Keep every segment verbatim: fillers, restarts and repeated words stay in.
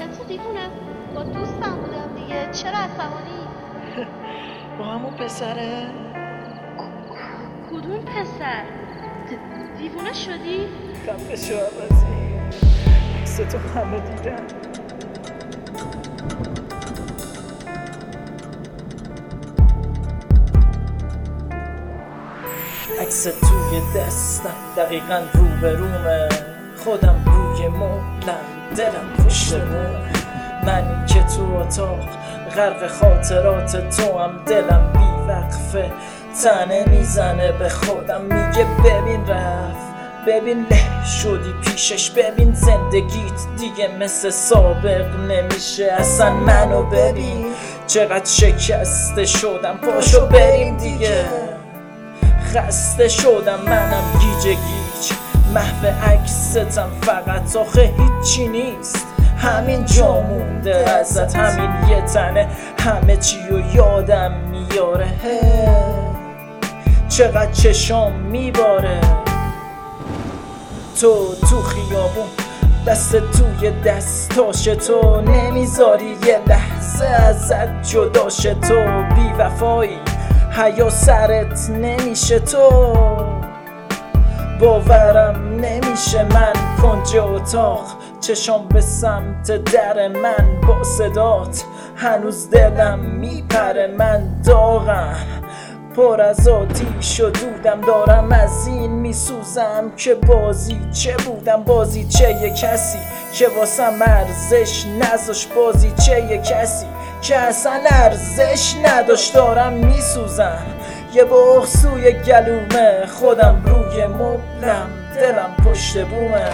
چطور دیوونه؟ با دوستم بودم دیگه، چرا عصبانی؟ با همون پسره؟ کدوم پسر؟ دیوونه شدی؟ خفه شو عوضی، عکستو همه دیدن. عکس توی دستم دقیقا رو به رومه، خودم روی مبلم دلم پشت بومه. من که تو اتاق غرق خاطرات تو هم، دلم بی وقفه تنه میزنه به خودم، میگه ببین رفت، ببین له شدی پیشش، ببین زندگیت دیگه مثل سابق نمیشه اصلا. منو ببین چقدر شکسته شدم، پاشو بریم دیگه. خسته شدم منم گیج گیج، محو عکستم فقط آخه هیچی نیست، همین جا مونده ازت، همین یه تنه همه چی رو یادم میاره. چقدر چشام میباره تو تو خیابون، دست توی دستاش تو، نمیذاری یه لحظه ازت جداشه تو. بی وفایی حیا سرت نمیشه تو، باورم نمیشه من کنج اتاق، چشام به سمت در من با صدات، هنوز دلم میپره، من داغم پر از آتیش و دودم، دارم از این میسوزم که بازی چه بودم، بازی چه یه کسی که واسم ارزش نذاش، بازی چه یه کسی که اصلا ارزش نداشت. دارم میسوزم یه بغض سوی گلومه، خودم روی مبلم دلم پشت بومه.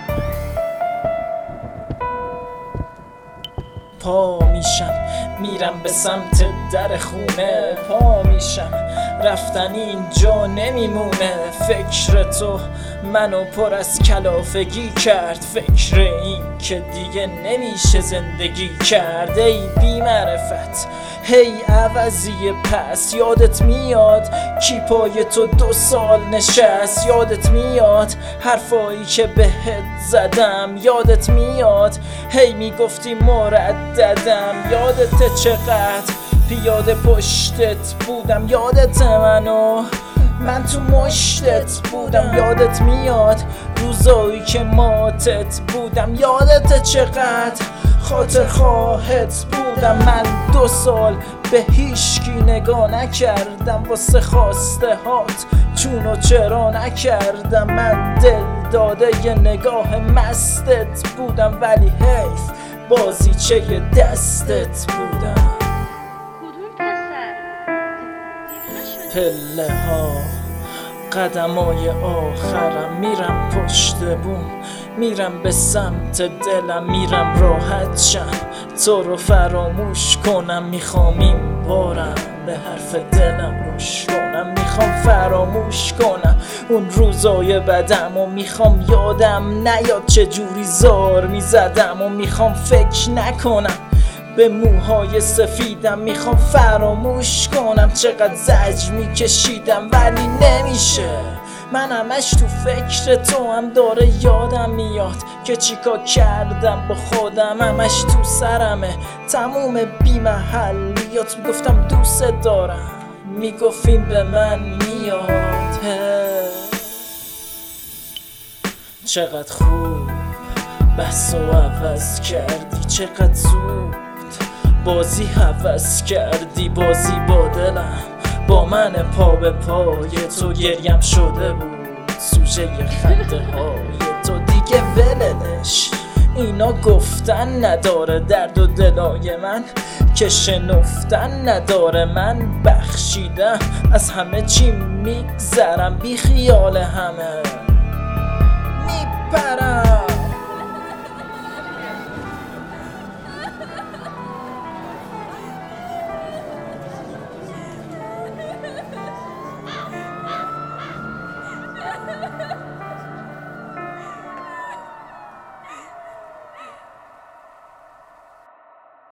پا میشم میرم به سمت در خونه، پا میشم رفتن اینجا نمیمونه. فکر تو منو پر از کلافگی کرد، فکر این که دیگه نمیشه زندگی کرد. ای بی معرفت هی عوضی پس، یادت میاد کی پای تو دو سال نشست، یادت میاد حرفایی که بهت زدم، یادت میاد هی میگفتی مرددم، یادت چقدر پیاده پشتت بودم، یادت منو من تو مشتت بودم، یادت میاد روزایی که ماتت بودم، یادت چقدر خاطر خواهت بودم. من دو سال به هیچکی نگاه نکردم، واسه خواسته هات چون و چرا نکردم. من دل داده یه نگاه مستت بودم، ولی حیف بازی چه دستت بودم. پله ها قدمای آخرم، میرم پشت بوم، میرم به سمت دلم، میرم راحت شم تو رو فراموش کنم. میخوام این بارم به حرف دلم گوش کنم، میخوام فراموش کنم اون روزای بدم و میخوام یادم نیاد چه جوری زار میزدم و میخوام فکر نکنم به موهای سفیدم. میخوام فراموش کنم چقدر زجر میکشیدم ولی نمیشه، من همش تو فکر تو هم، داره یادم میاد که چیکار کردم با خودم، همش تو سرمه تموم بی محلیات. میگفتم دوست دارم، میگفتیم به من میاد. چقدر خوب بس و عوض کردی، چقدر زود بازی حوض کردی، بازی با دلم با من پا به پای تو، گریم شده بود سوژه خنده های تو، دیگه ولنش اینا گفتن نداره، درد و دلای من که شنفتن نداره. من بخشیدم از همه چی میگذرم، بی خیال همه میپرم